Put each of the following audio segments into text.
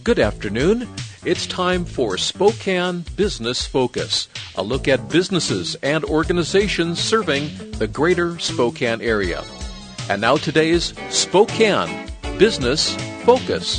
Good afternoon. It's time for Spokane Business Focus, a look at businesses and organizations serving the greater Spokane area. And now today's Spokane Business Focus.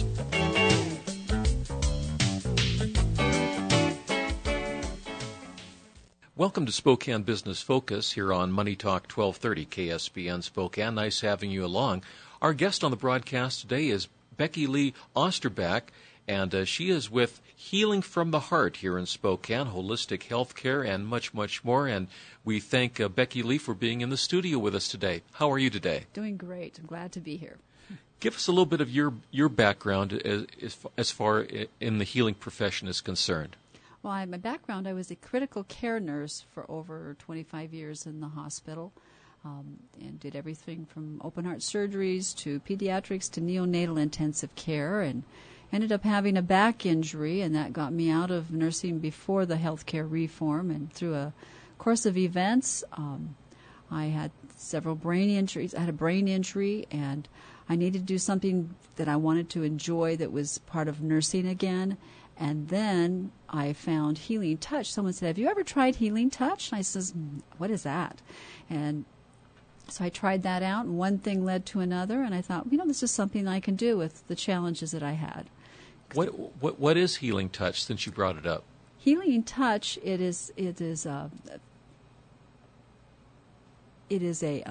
Welcome to Spokane Business Focus here on Money Talk 1230 KSBN Spokane. Nice having you along. Our guest on the broadcast today is Becky Lee Osterbach, and she is with Healing from the Heart here in Spokane, holistic health care, and much, much more. And we thank Becky Lee for being in the studio with us today. How are you today? Doing great. I'm glad to be here. Give us a little bit of your background as far in the healing profession is concerned. Well, my background, I was a critical care nurse for over 25 years in the hospital, and did everything from open heart surgeries to pediatrics to neonatal intensive care, and ended up having a back injury, and that got me out of nursing before the healthcare reform. And through a course of events, I had several brain injuries. I had a brain injury, and I needed to do something that I wanted to enjoy that was part of nursing again. And then I found Healing Touch. Someone said, "Have you ever tried Healing Touch?" And I says, "What is that?" And so I tried that out, and one thing led to another, and I thought, this is something I can do with the challenges that I had. What is Healing Touch, since you brought it up? Healing Touch, it is a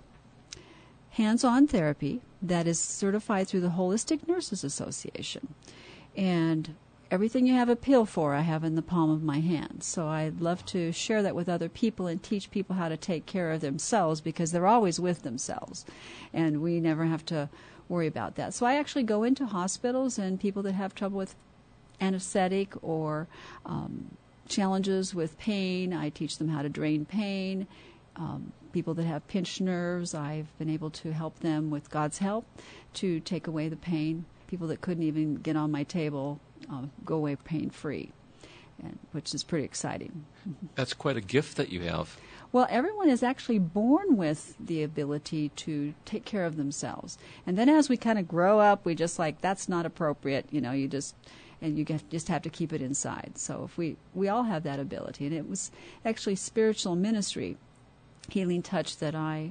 hands-on therapy that is certified through the Holistic Nurses Association, and everything you have a pill for, I have in the palm of my hand. So I'd love to share that with other people and teach people how to take care of themselves, because they're always with themselves, and we never have to worry about that. So I actually go into hospitals and people that have trouble with anesthetic or challenges with pain. I teach them how to drain pain. People that have pinched nerves, I've been able to help them with God's help to take away the pain. People that couldn't even get on my table go away pain-free, which is pretty exciting. That's quite a gift that you have. Well, everyone is actually born with the ability to take care of themselves. And then as we kind of grow up, we just that's not appropriate, you just have to keep it inside. So if we all have that ability. And it was actually spiritual ministry, Healing Touch, that I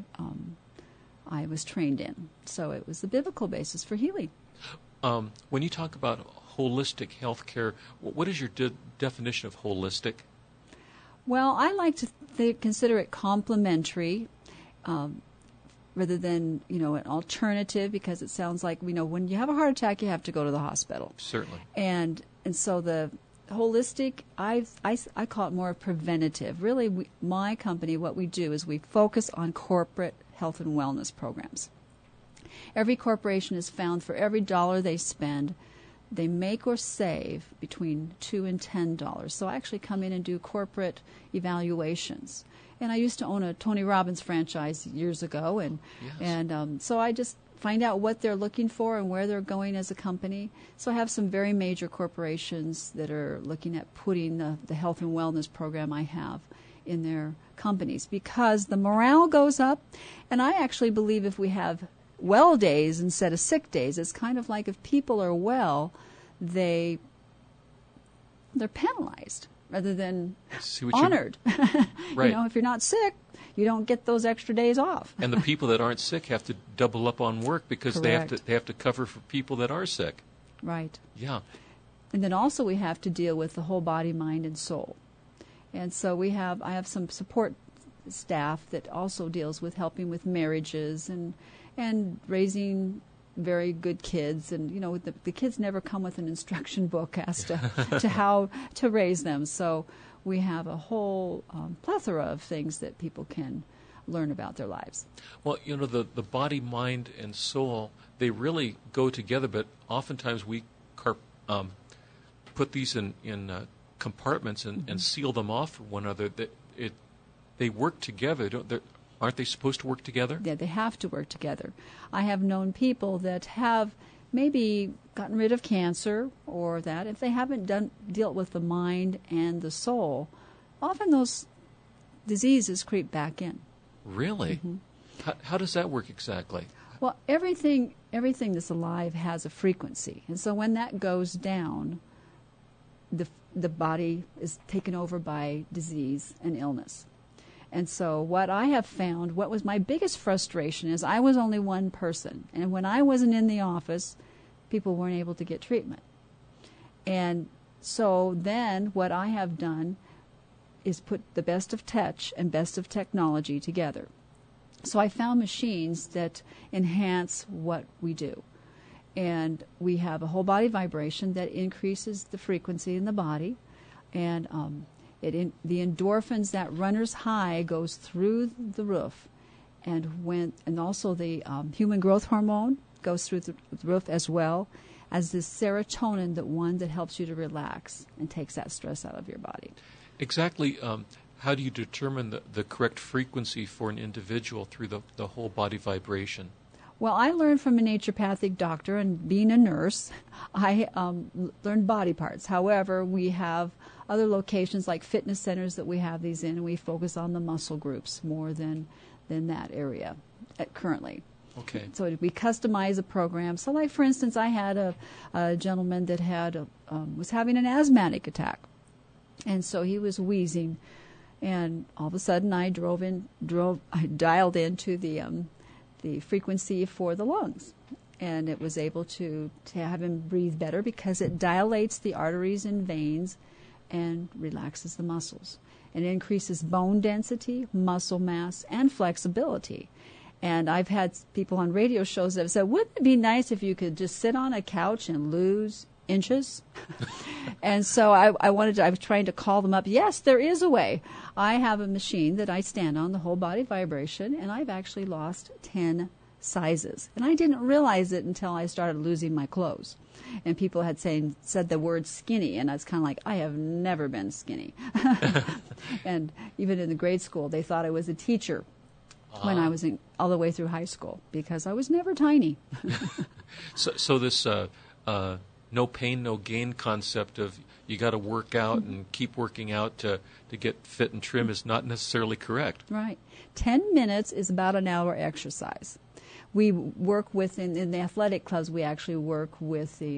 was trained in. So it was the biblical basis for healing. When you talk about holistic health care, what is your definition of holistic? Well, I like to consider it complementary rather than, an alternative, because it sounds like, when you have a heart attack, you have to go to the hospital. Certainly. And so the holistic, I call it more preventative. Really, my company, what we do is we focus on corporate health and wellness programs. Every corporation is found for every dollar they spend, they make or save between $2 and $10. So I actually come in and do corporate evaluations. And I used to own a Tony Robbins franchise years ago, and so I just find out what they're looking for and where they're going as a company. So I have some very major corporations that are looking at putting the health and wellness program I have in their companies, because the morale goes up. And I actually believe if we have well days instead of sick days, it's kind of like if people are well, they're penalized rather than honored. Right. If you're not sick, you don't get those extra days off. And the people that aren't sick have to double up on work because Correct. they have to cover for people that are sick. Right. Yeah. And then also we have to deal with the whole body, mind, and soul. And so I have some support staff that also deals with helping with marriages and raising very good kids. And, the kids never come with an instruction book as to how to raise them. So we have a whole plethora of things that people can learn about their lives. Well, the body, mind, and soul, they really go together, but oftentimes we put these in compartments and seal them off from one another. They work together. Aren't they supposed to work together? Yeah, they have to work together. I have known people that have maybe gotten rid of cancer or that. If they haven't dealt with the mind and the soul, often those diseases creep back in. Really? Mm-hmm. How does that work exactly? Well, everything that's alive has a frequency, and so when that goes down, the body is taken over by disease and illness. And so what I have found, what was my biggest frustration is I was only one person, and when I wasn't in the office, people weren't able to get treatment. And so then what I have done is put the best of touch and best of technology together. So I found machines that enhance what we do. And we have a whole body vibration that increases the frequency in the body. And the endorphins, that runner's high, goes through the roof. And also the human growth hormone goes through the roof, as well as the serotonin, the one that helps you to relax and takes that stress out of your body. Exactly. How do you determine the correct frequency for an individual through the whole body vibration? Well, I learned from a naturopathic doctor, and being a nurse, I learned body parts. However, we have other locations like fitness centers that we have these in, and we focus on the muscle groups more than that area currently. Okay. So we customize a program. So, like, for instance, I had a gentleman that was having an asthmatic attack, and so he was wheezing. And all of a sudden, I dialed into the frequency for the lungs, and it was able to have him breathe better because it dilates the arteries and veins and relaxes the muscles. And it increases bone density, muscle mass, and flexibility. And I've had people on radio shows that have said, wouldn't it be nice if you could just sit on a couch and lose inches? And so I was trying to call them up. Yes, there is a way. I have a machine that I stand on, the whole body vibration, and I've actually lost 10 sizes. And I didn't realize it until I started losing my clothes. And people had said the word skinny, and I was kind of like, I have never been skinny. And even in the grade school, they thought I was a teacher when I was all the way through high school, because I was never tiny. So this no pain, no gain concept of you got to work out and keep working out to get fit and trim is not necessarily correct. Right. 10 minutes is about an hour exercise. We work with, in the athletic clubs, we actually work with the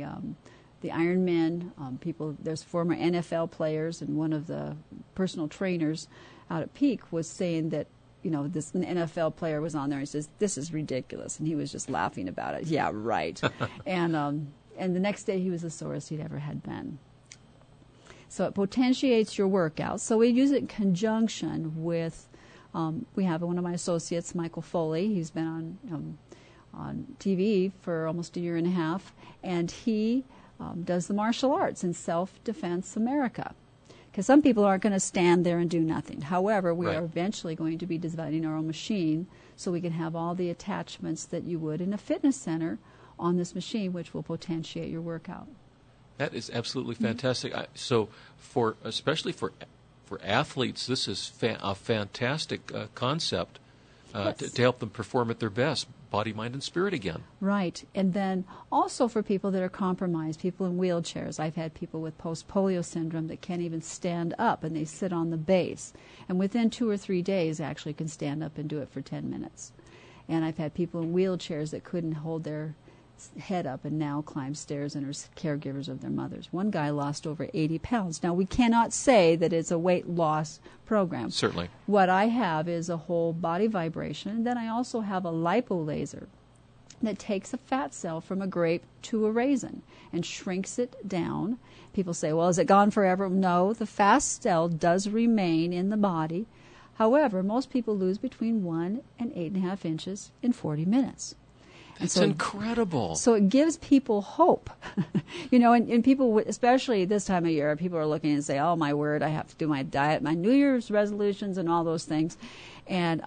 Ironmen, people. There's former NFL players, and one of the personal trainers out at Peak was saying that, this NFL player was on there, and he says, this is ridiculous, and he was just laughing about it. Yeah, right. And the next day he was the sorest he'd ever had been. So it potentiates your workout. So we use it in conjunction with, we have one of my associates, Michael Foley. He's been on TV for almost a year and a half, and he does the martial arts in Self-Defense America. Because some people aren't going to stand there and do nothing. However, we are eventually going to be designing our own machine so we can have all the attachments that you would in a fitness center on this machine, which will potentiate your workout. That is absolutely fantastic. So, especially for athletes, this is a fantastic concept to help them perform at their best, body, mind, and spirit again. Right. And then also for people that are compromised, people in wheelchairs. I've had people with post-polio syndrome that can't even stand up, and they sit on the base. And within 2 or 3 days, actually can stand up and do it for 10 minutes. And I've had people in wheelchairs that couldn't hold their head up and now climb stairs and are caregivers of their mothers. One guy lost over 80 pounds. Now, we cannot say that it's a weight loss program. Certainly. What I have is a whole body vibration, and then I also have a lipolaser that takes a fat cell from a grape to a raisin and shrinks it down. People say, well, is it gone forever? No, the fat cell does remain in the body. However, most people lose between 1 and 8.5 inches in 40 minutes. It's incredible. So it gives people hope. And people, especially this time of year, people are looking and say, oh, my word, I have to do my diet, my New Year's resolutions and all those things. And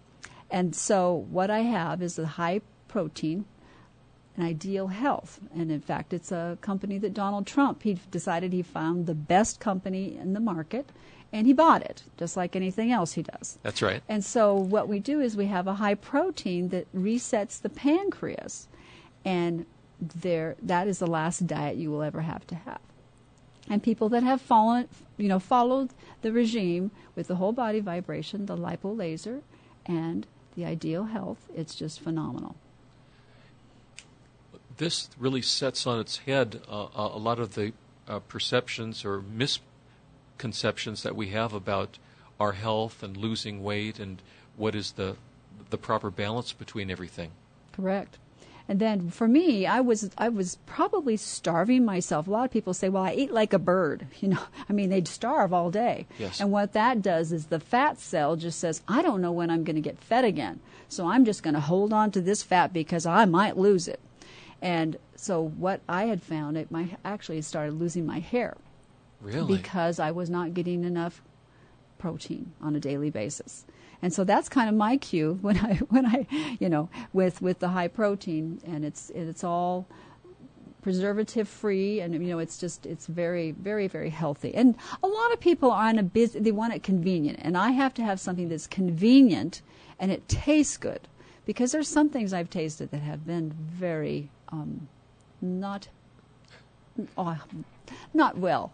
so what I have is a high protein and Ideal Health. And in fact, it's a company that Donald Trump, he decided he found the best company in the market. And he bought it, just like anything else he does. That's right. And so what we do is we have a high protein that resets the pancreas. And that is the last diet you will ever have to have. And people that have followed the regime with the whole body vibration, the lipolaser, and the Ideal Health, it's just phenomenal. this really sets on its head a lot of the perceptions or misconceptions that we have about our health and losing weight and what is the proper balance between everything. Correct. And then for me, I was probably starving myself. A lot of people say, well, I eat like a bird. I mean, they'd starve all day. Yes. And what that does is the fat cell just says, I don't know when I'm going to get fed again. So I'm just going to hold on to this fat because I might lose it. And so what I had found, I actually started losing my hair. Really? Because I was not getting enough protein on a daily basis. And so that's kind of my cue when I with the high protein, and it's all preservative free, and it's very, very, very healthy. And a lot of people are they want it convenient, and I have to have something that's convenient and it tastes good, because there's some things I've tasted that have been very not well.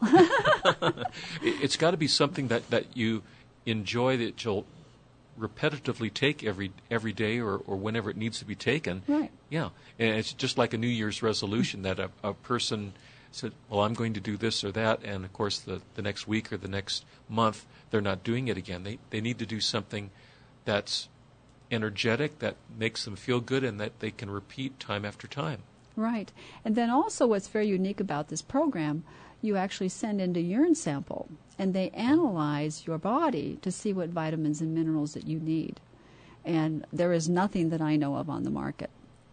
It's got to be something that you enjoy, that you'll repetitively take every day or whenever it needs to be taken. Right. Yeah. And it's just like a New Year's resolution that a person said, well, I'm going to do this or that, and of course the next week or the next month they're not doing it again. They need to do something that's energetic, that makes them feel good, and that they can repeat time after time. Right. And then also what's very unique about this program, you actually send in a urine sample, and they analyze your body to see what vitamins and minerals that you need. And there is nothing that I know of on the market.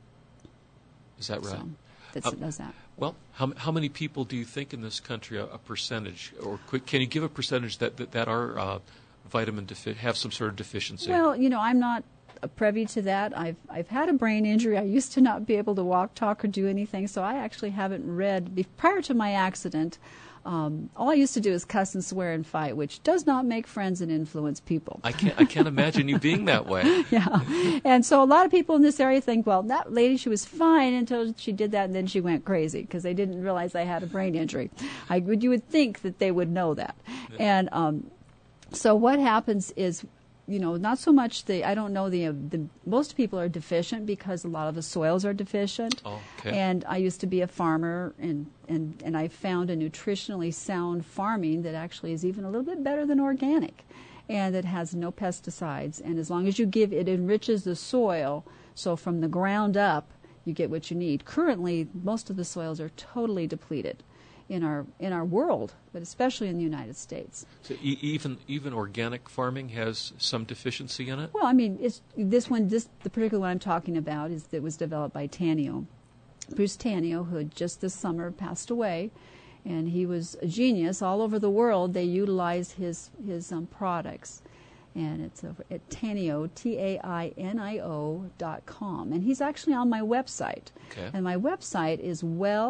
Is that right? So that does that. Well, how many people do you think in this country, a percentage, or can you give a percentage that are vitamin have some sort of deficiency? Well, I'm not privy to that. I've had a brain injury. I used to not be able to walk, talk, or do anything, so I actually haven't read. Prior to my accident, all I used to do is cuss and swear and fight, which does not make friends and influence people. I can't imagine you being that way. Yeah. And so a lot of people in this area think, well, that lady, she was fine until she did that, and then she went crazy because they didn't realize I had a brain injury. You would think that they would know that. Yeah. And so what happens is, not so much I don't know most people are deficient because a lot of the soils are deficient. Oh, okay. And I used to be a farmer, and I found a nutritionally sound farming that actually is even a little bit better than organic, and that has no pesticides. And as long as it enriches the soil, so from the ground up, you get what you need. Currently, most of the soils are totally depleted in our world, but especially in the United States. So even organic farming has some deficiency in it? Well, I mean, the particular one I'm talking about that was developed by Tanio. Bruce Tanio, who had just this summer passed away, and he was a genius. All over the world, they utilized his products. And it's over at Tanio, TAINIO.com. And he's actually on my website. Okay. And my website is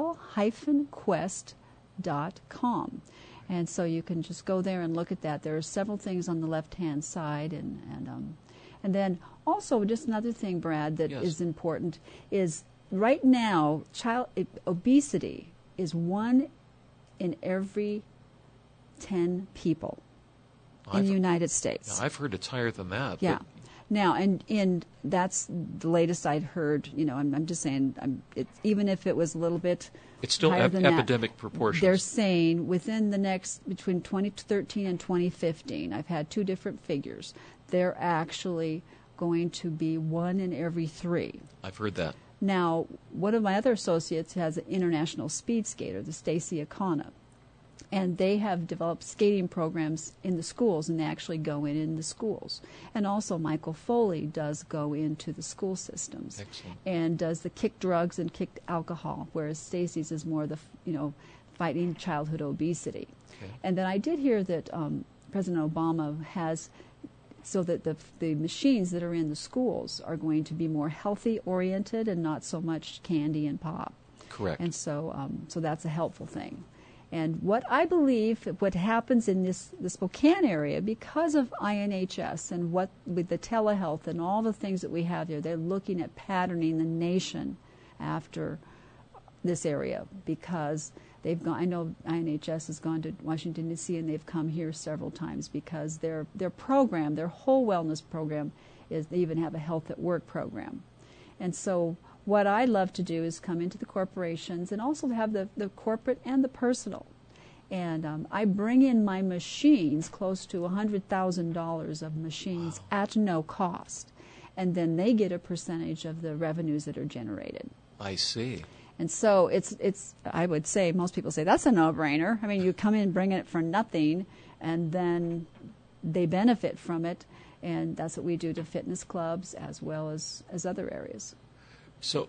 well-quest.com. And so you can just go there and look at that. There are several things on the left-hand side. And then also just another thing, Brad, that is important is right now, obesity is 1 in every 10 people in the United States. I've heard it's higher than that. Yeah. Now, and that's the latest I'd heard. I'm just saying, even if it was a little bit it's still higher than epidemic proportions. They're saying between 2013 and 2015, I've had 2 different figures. They're actually going to be 1 in every 3. I've heard that. Now, one of my other associates has an international speed skater, the Stacy Akana. And they have developed skating programs in the schools, and they actually go in the schools. And also Michael Foley does go into the school systems. Excellent. And does the kick drugs and kick alcohol, whereas Stacy's is more the, fighting childhood obesity. Okay. And then I did hear that President Obama has, so that the machines that are in the schools are going to be more healthy-oriented and not so much candy and pop. Correct. And so that's a helpful thing. And what I believe, what happens in the Spokane area, because of INHS and with the telehealth and all the things that we have there, they're looking at patterning the nation after this area, because they've gone. I know INHS has gone to Washington, D.C., and they've come here several times because their program, their whole wellness program, is they even have a health at work program. And so what I love to do is come into the corporations and also have the corporate and the personal. And I bring in my machines, close to $100,000 of machines at no cost. And then they get a percentage of the revenues that are generated. I see. And so it's I would say, most people say, that's a no-brainer. I mean, you come in, bring it for nothing, and then they benefit from it. And that's what we do to fitness clubs as well as other areas. So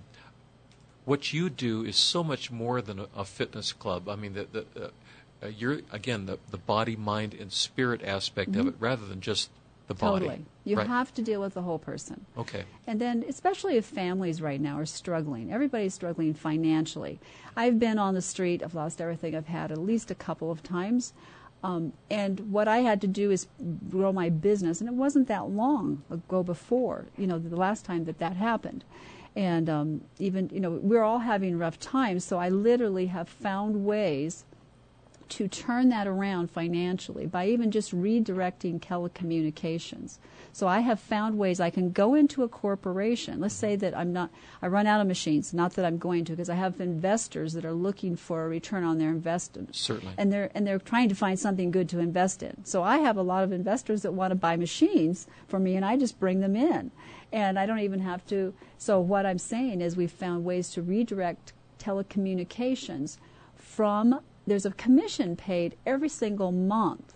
what you do is so much more than a fitness club. I mean, you're, again, the body, mind, and spirit aspect of it, rather than just the body. Totally. You have to deal with the whole person. Okay. And then, especially if families right now are struggling, everybody's struggling financially. I've been on the street, I've lost everything I've had at least a couple of times. And what I had to do is grow my business, and it wasn't that long ago before, the last time that happened. And even, we're all having rough times, so I literally have found ways to turn that around financially by even just redirecting telecommunications. So I have found ways I can go into a corporation. Let's say that I run out of machines, not that I'm going to, because I have investors that are looking for a return on their investment. Certainly. And they're trying to find something good to invest in. So I have a lot of investors that want to buy machines for me, and I just bring them in. And I don't even have to. So what I'm saying is we've found ways to redirect telecommunications from, there's a commission paid every single month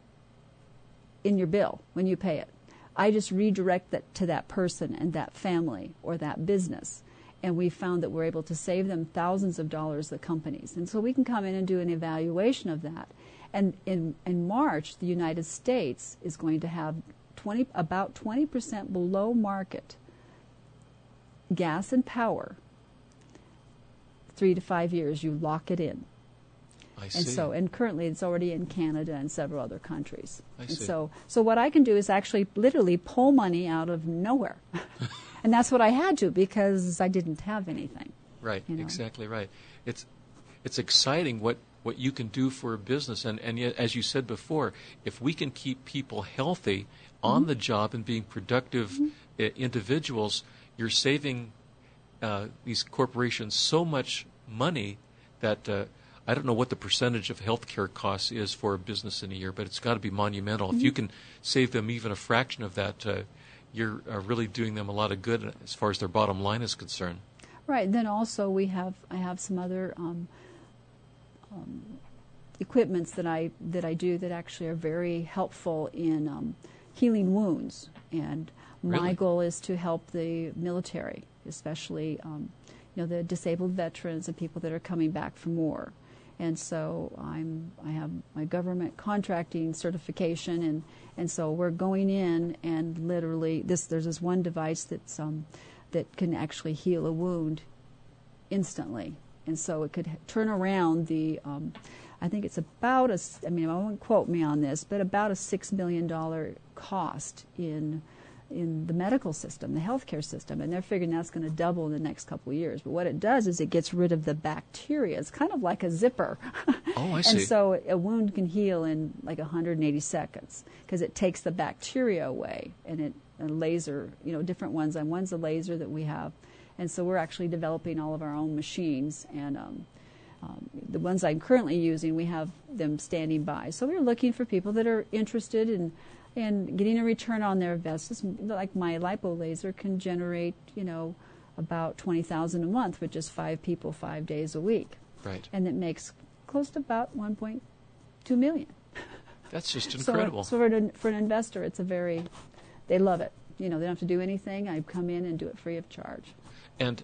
in your bill when you pay it. I just redirect that to that person and that family or that business. And we found that we're able to save them thousands of dollars, the companies. And so we can come in and do an evaluation of that. And in March, the United States is going to have about 20% below market gas and power. 3 to 5 years, you lock it in. I see. And currently it's already in Canada and several other countries. I see. So what I can do is actually literally pull money out of nowhere. And that's what I had to, because I didn't have anything. Right, exactly right. It's exciting what you can do for a business. And yet, as you said before, if we can keep people healthy on the job and being productive individuals, you're saving these corporations so much money that I don't know what the percentage of healthcare costs is for a business in a year, but it's got to be monumental. If you can save them even a fraction of that, you're really doing them a lot of good as far as their bottom line is concerned. Right. Then also I have some other equipments that I do that actually are very helpful in healing wounds. And my goal is to help the military, especially the disabled veterans and people that are coming back from war. And so I have my government contracting certification, and so we're going in and literally there's this one device that can actually heal a wound instantly, and so it could turn around the I think it's about I won't quote me on this, but about a $6 million cost in the medical system, the healthcare system, and they're figuring that's going to double in the next couple of years. But what it does is it gets rid of the bacteria. It's kind of like a zipper. Oh, I see. And so a wound can heal in like 180 seconds because it takes the bacteria away, and a laser, different ones. And one's a laser that we have, and so we're actually developing all of our own machines. And the ones I'm currently using, we have them standing by. So we're looking for people that are interested in getting a return on their investments. Like my lipo laser can generate, about $20,000 a month with just 5 people 5 days a week. Right. And it makes close to about $1.2 million. That's just incredible. So for an investor, they love it. They don't have to do anything. I come in and do it free of charge. And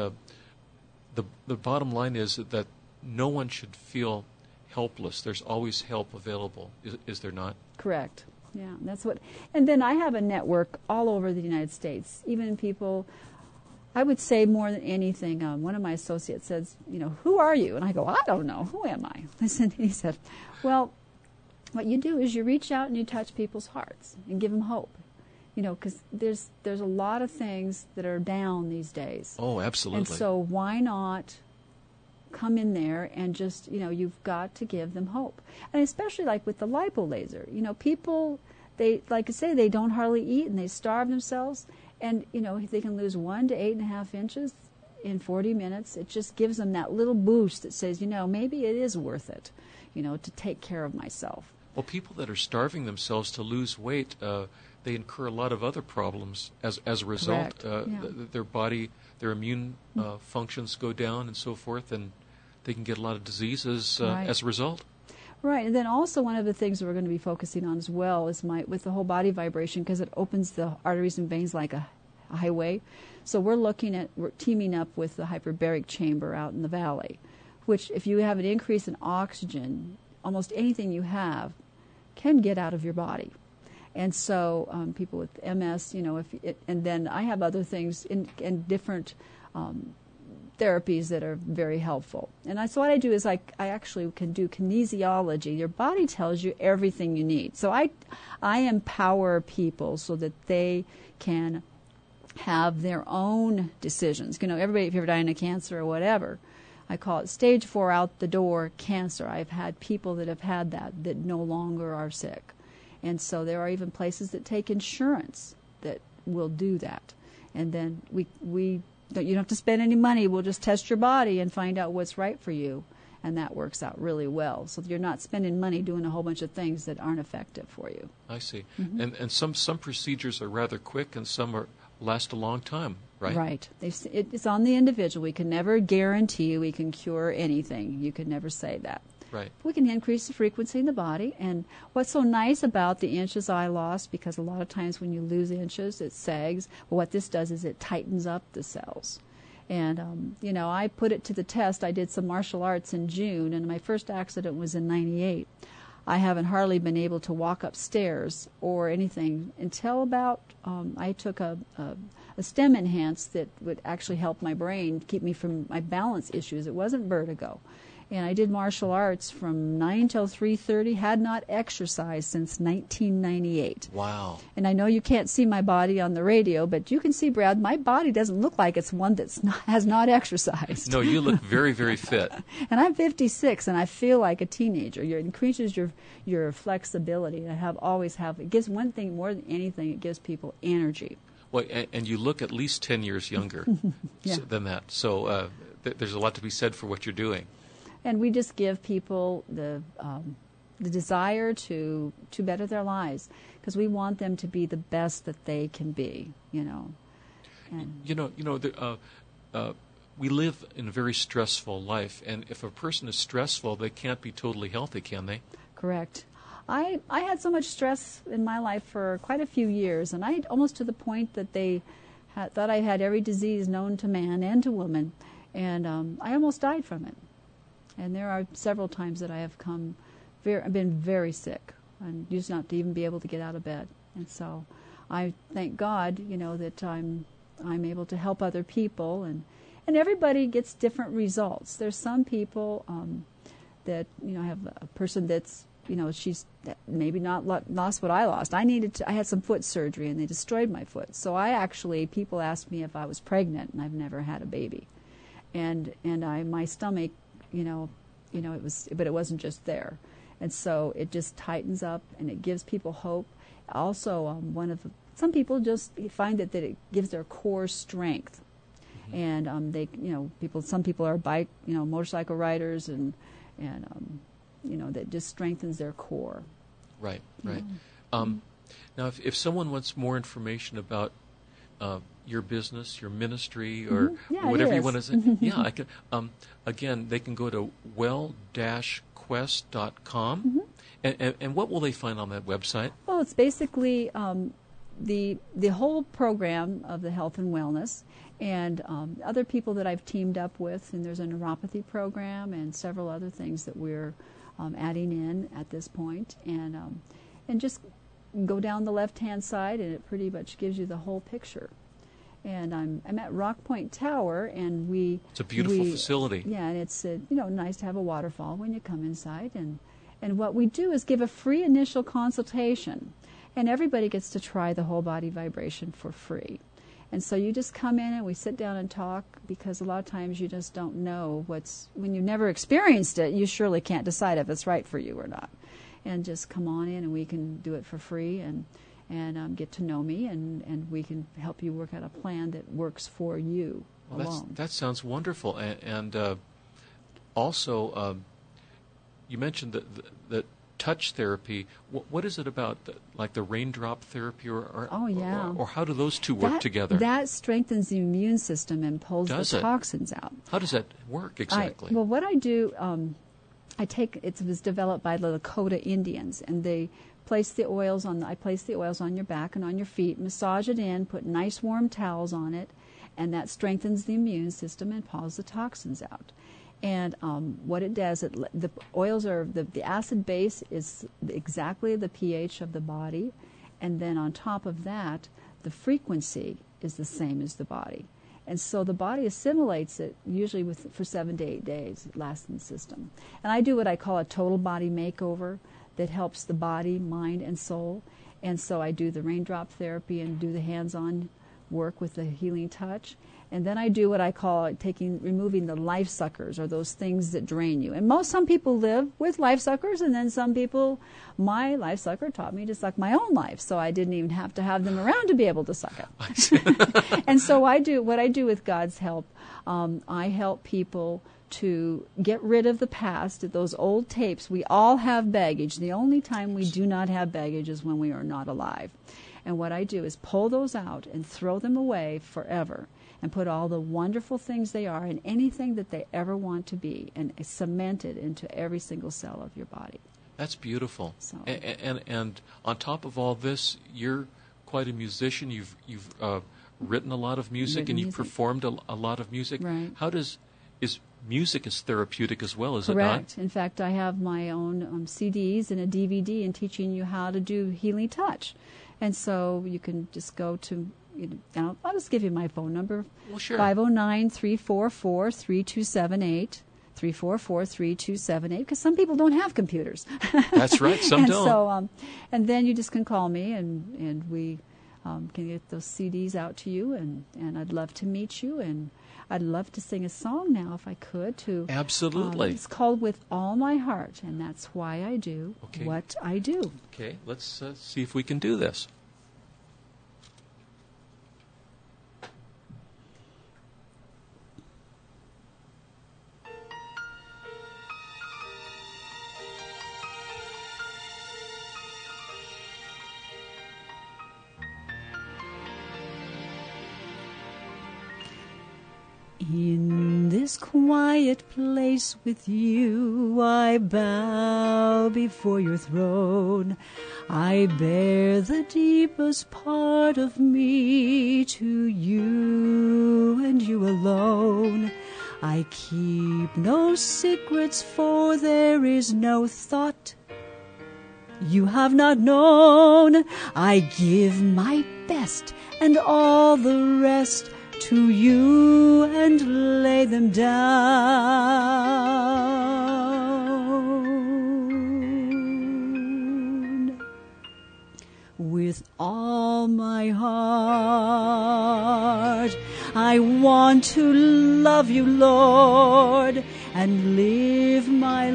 the bottom line is that no one should feel helpless. There's always help available. Is there not? Correct. Yeah, that's what. And then I have a network all over the United States. Even people, I would say more than anything, one of my associates says, who are you? And I go, I don't know. Who am I? He said, well, what you do is you reach out and you touch people's hearts and give them hope. Because there's a lot of things that are down these days. Oh, absolutely. And so why not come in there and just, you've got to give them hope. And especially like with the lipo laser, people, they, like I say, they don't hardly eat and they starve themselves. And, if they can lose 1 to 8.5 inches in 40 minutes, it just gives them that little boost that says, maybe it is worth it, to take care of myself. Well, people that are starving themselves to lose weight, they incur a lot of other problems as a result. Their body, their immune functions go down and so forth, and they can get a lot of diseases as a result. Right, and then also one of the things that we're going to be focusing on as well is with the whole body vibration, because it opens the arteries and veins like a highway. So we're teaming up with the hyperbaric chamber out in the valley, which if you have an increase in oxygen, almost anything you have can get out of your body. And so people with MS, and then I have other things in different therapies that are very helpful. And so what I do is I actually can do kinesiology. Your body tells you everything you need. So I empower people so that they can have their own decisions. Everybody, if you're dying of cancer or whatever, I call it stage 4 out the door cancer. I've had people that have had that no longer are sick. And so there are even places that take insurance that will do that. And then you don't have to spend any money. We'll just test your body and find out what's right for you. And that works out really well. So you're not spending money doing a whole bunch of things that aren't effective for you. I see. Mm-hmm. And some procedures are rather quick and some last a long time, right? Right. It's on the individual. We can never guarantee we can cure anything. You can never say that. Right. We can increase the frequency in the body. And what's so nice about the inches I lost, because a lot of times when you lose inches, it sags. Well, what this does is it tightens up the cells. And, I put it to the test. I did some martial arts in June, and my first accident was in 98. I haven't hardly been able to walk upstairs or anything until about, I took a stem enhance that would actually help my brain, keep me from my balance issues. It wasn't vertigo. And I did martial arts from 9 till 3:30, had not exercised since 1998. Wow. And I know you can't see my body on the radio, but you can see, Brad, my body doesn't look like it's one that has not exercised. No, you look very, very fit. And I'm 56, and I feel like a teenager. It increases your flexibility. It gives one thing more than anything, it gives people energy. Well, and you look at least 10 years younger than that. So there's a lot to be said for what you're doing. And we just give people the desire to better their lives, because we want them to be the best that they can be, And we live in a very stressful life, and if a person is stressful, they can't be totally healthy, can they? Correct. I had so much stress in my life for quite a few years, and I almost to the point that they thought I had every disease known to man and to woman, and I almost died from it. And there are several times that I have I've been very sick and used not to even be able to get out of bed. And so I thank God, that I'm able to help other people, and everybody gets different results. There's some people that, I have a person that's, she's maybe not lost what I lost. I had some foot surgery and they destroyed my foot. So people asked me if I was pregnant, and I've never had a baby. And my stomach, it wasn't just there. And so it just tightens up and it gives people hope. Also, some people just find that it gives their core strength. Mm-hmm. And some people are motorcycle riders and that just strengthens their core. Right. Now, if someone wants more information about your business, your ministry, or whatever you want to say, I can. Again, they can go to well-quest.com. Mm-hmm. And what will they find on that website? Well, it's basically the whole program of the health and wellness, and other people that I've teamed up with, and there's a neuropathy program and several other things that we're adding in at this point, and just go down the left-hand side, and it pretty much gives you the whole picture. And I'm at Rock Point Tower, and it's a beautiful facility. Yeah, and it's nice to have a waterfall when you come inside, and what we do is give a free initial consultation, and everybody gets to try the whole body vibration for free. And so you just come in and we sit down and talk, because a lot of times you just don't know when you've never experienced it, you surely can't decide if it's right for you or not. And just come on in and we can do it for free, and and get to know me, and we can help you work out a plan that works for you alone. That sounds wonderful. And also, you mentioned that touch therapy. What is it about, like the raindrop therapy, or how do those two work together? That strengthens the immune system and pulls the toxins out. How does that work exactly? Well, what I do, it was developed by the Lakota Indians, and they place the oils on. I place the oils on your back and on your feet, massage it in, put nice warm towels on it, and that strengthens the immune system and pulls the toxins out. And what it does, the oils are, the acid base is exactly the pH of the body, and then on top of that, the frequency is the same as the body. And so the body assimilates it usually for 7 to 8 days. It lasts in the system. And I do what I call a total body makeover that helps the body, mind, and soul. And so I do the raindrop therapy and do the hands-on work with the healing touch. And then I do what I call removing the life suckers, or those things that drain you. And some people live with life suckers, and then some people, my life sucker taught me to suck my own life, so I didn't even have to have them around to be able to suck it. And so what I do with God's help, I help people to get rid of the past, those old tapes. We all have baggage. The only time we do not have baggage is when we are not alive. And what I do is pull those out and throw them away forever, and put all the wonderful things they are and anything that they ever want to be, and cement it into every single cell of your body. That's beautiful. So. And on top of all this, you're quite a musician. You've written a lot of music, and you've performed a lot of music. Right. Is music is therapeutic as well, is Correct. it not? In fact, I have my own CDs and a DVD and teaching you how to do healing touch. And so you can just go to, I'll just give you my phone number. Well, sure. 509-344-3278. 344-3278, because some people don't have computers. That's right, some don't. So, and then you just can call me, and we can get those CDs out to you, and I'd love to meet you, and I'd love to sing a song now if I could. Absolutely. It's called With All My Heart, and that's why I do what I do. Okay, let's see if we can do this. In this quiet place with you, I bow before your throne. I bear the deepest part of me to you and you alone. I keep no secrets, for there is no thought you have not known. I give my best and all the rest to you and lay them down. With all my heart, I want to love you, Lord, and live my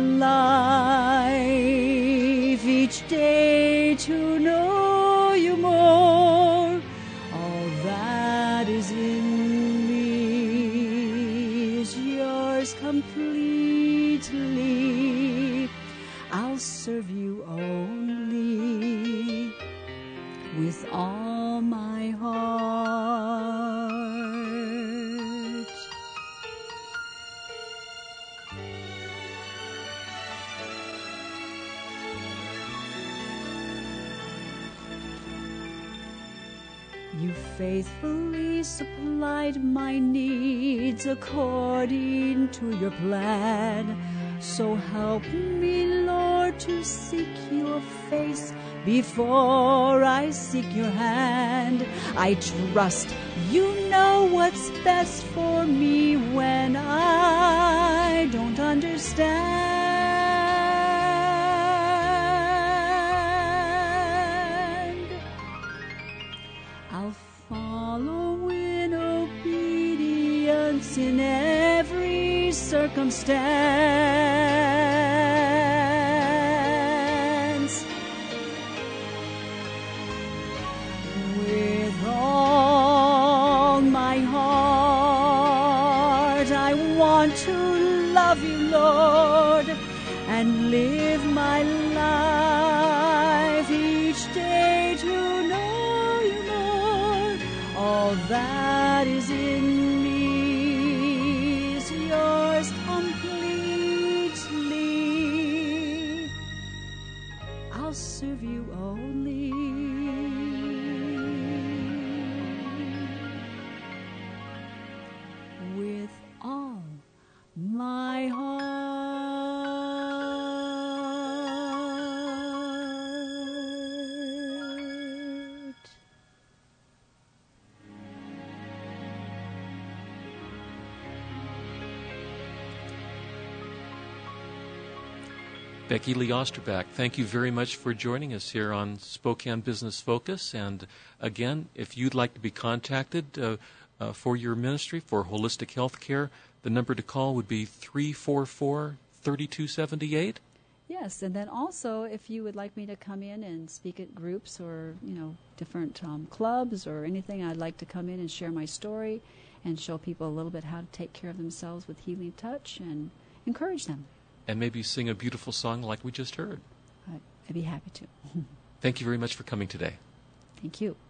life each day to know you more. All that is in me is yours completely. I'll serve you only with all my heart. You faithfully supplied my needs according to your plan. So help me, Lord, to seek your face before I seek your hand. I trust you know what's best for me when I don't understand. I'll follow in obedience in every circumstance. love you, Lord, and live my life each day to know you, Lord. All that is in me is yours completely. I'll serve you only. With all my heart. Becky Lee Osterback, thank you very much for joining us here on Spokane Business Focus. And again, if you'd like to be contacted for your ministry, for holistic health care, the number to call would be 344-3278. Yes, and then also if you would like me to come in and speak at groups or, different clubs or anything, I'd like to come in and share my story and show people a little bit how to take care of themselves with healing touch and encourage them. And maybe sing a beautiful song like we just heard. I'd be happy to. Thank you very much for coming today. Thank you.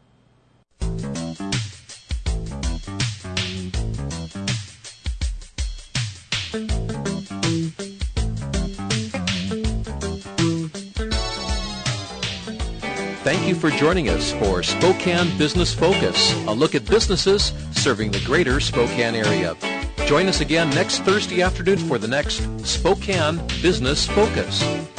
Thank you for joining us for Spokane Business Focus, a look at businesses serving the greater Spokane area. Join us again next Thursday afternoon for the next Spokane Business Focus.